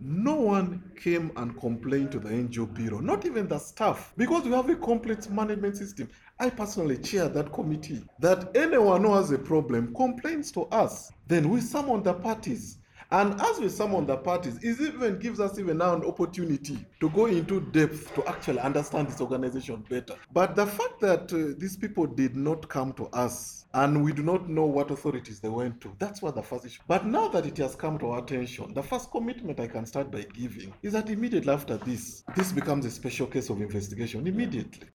No one came and complained to the NGO bureau, not even the staff, because we have a complete management system. I personally chair that committee. That anyone who has a problem complains to us. Then we summon the parties. And as we summon the parties, it even gives us even now an opportunity to go into depth to actually understand this organization better. But the fact that these people did not come to us and we do not know what authorities they went to, that's what the first issue. But now that it has come to our attention, the first commitment I can start by giving is that immediately after this becomes a special case of investigation immediately.